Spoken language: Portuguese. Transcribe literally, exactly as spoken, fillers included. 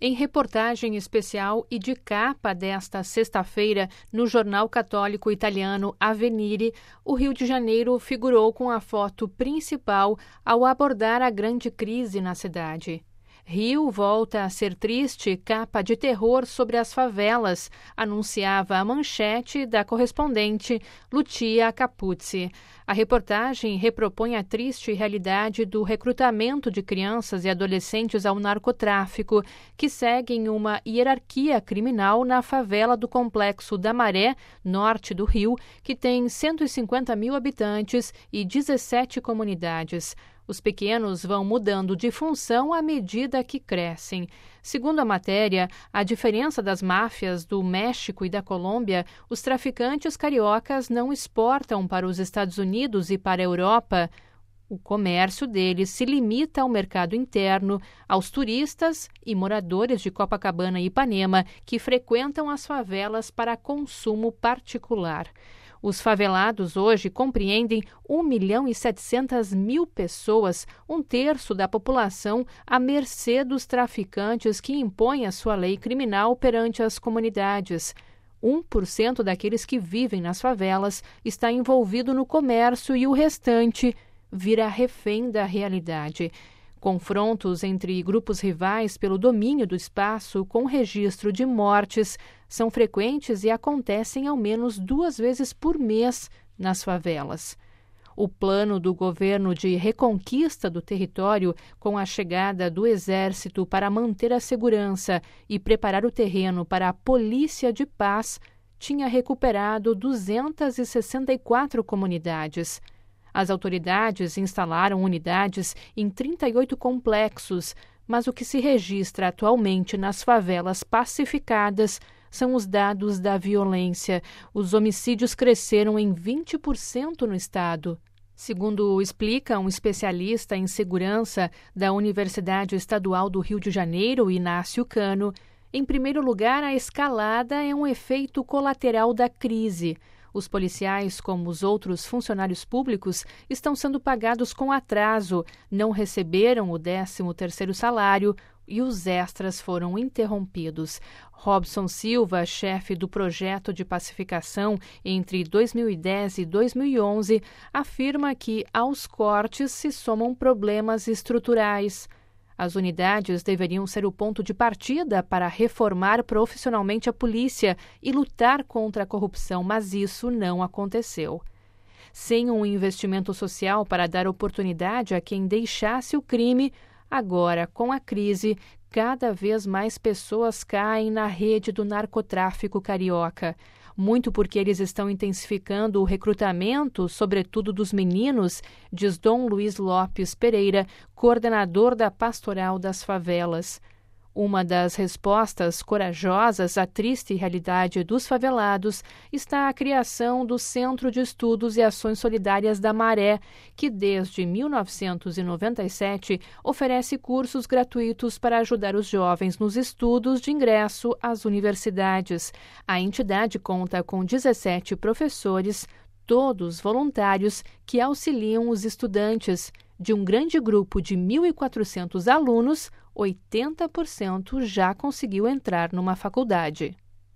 Em reportagem especial e de capa desta sexta-feira, no jornal católico italiano Avvenire, o Rio de Janeiro figurou com a foto principal ao abordar a grande crise na cidade. Rio volta a ser triste, capa de terror sobre as favelas, anunciava a manchete da correspondente Lucia Capuzzi. A reportagem repropõe a triste realidade do recrutamento de crianças e adolescentes ao narcotráfico, que seguem uma hierarquia criminal na favela do Complexo da Maré, norte do Rio, que tem cento e cinquenta mil habitantes e dezessete comunidades. Os pequenos vão mudando de função à medida que crescem. Segundo a matéria, a diferença das máfias do México e da Colômbia, os traficantes cariocas não exportam para os Estados Unidos e para a Europa. O comércio deles se limita ao mercado interno, aos turistas e moradores de Copacabana e Ipanema que frequentam as favelas para consumo particular. Os favelados hoje compreendem um milhão e setecentas mil pessoas, um terço da população, à mercê dos traficantes que impõem a sua lei criminal perante as comunidades. Um por cento daqueles que vivem nas favelas está envolvido no comércio e o restante vira refém da realidade. Confrontos entre grupos rivais pelo domínio do espaço com registro de mortes são frequentes e acontecem ao menos duas vezes por mês nas favelas. O plano do governo de reconquista do território, com a chegada do Exército para manter a segurança e preparar o terreno para a polícia de paz, tinha recuperado duzentas e sessenta e quatro comunidades. As autoridades instalaram unidades em trinta e oito complexos, mas o que se registra atualmente nas favelas pacificadas são os dados da violência. Os homicídios cresceram em vinte por cento no estado. Segundo explica um especialista em segurança da Universidade Estadual do Rio de Janeiro, Inácio Cano, em primeiro lugar, a escalada é um efeito colateral da crise. Os policiais, como os outros funcionários públicos, estão sendo pagados com atraso, não receberam o décimo terceiro salário e os extras foram interrompidos. Robson Silva, chefe do projeto de pacificação entre dois mil e dez e dois mil e onze, afirma que aos cortes se somam problemas estruturais. As unidades deveriam ser o ponto de partida para reformar profissionalmente a polícia e lutar contra a corrupção, mas isso não aconteceu. Sem um investimento social para dar oportunidade a quem deixasse o crime, agora, com a crise, cada vez mais pessoas caem na rede do narcotráfico carioca. Muito porque eles estão intensificando o recrutamento, sobretudo dos meninos, diz Dom Luiz Lopes Pereira, coordenador da Pastoral das Favelas. Uma das respostas corajosas à triste realidade dos favelados está a criação do Centro de Estudos e Ações Solidárias da Maré, que desde mil novecentos e noventa e sete oferece cursos gratuitos para ajudar os jovens nos estudos de ingresso às universidades. A entidade conta com dezessete professores, todos voluntários, que auxiliam os estudantes. De um grande grupo de mil e quatrocentos alunos, oitenta por cento já conseguiu entrar numa faculdade.